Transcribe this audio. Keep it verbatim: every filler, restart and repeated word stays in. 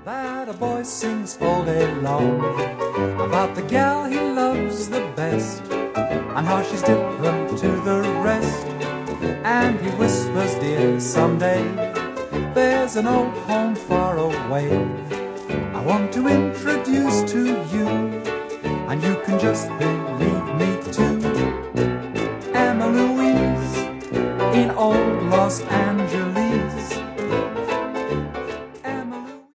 that a boy sings all day long about the gal he loves the best and how she's different to the rest. And he whispers, dear, someday there's an old home far away I want to introduce to you, and you can just believe me too. Emma Louise in old Los Angeles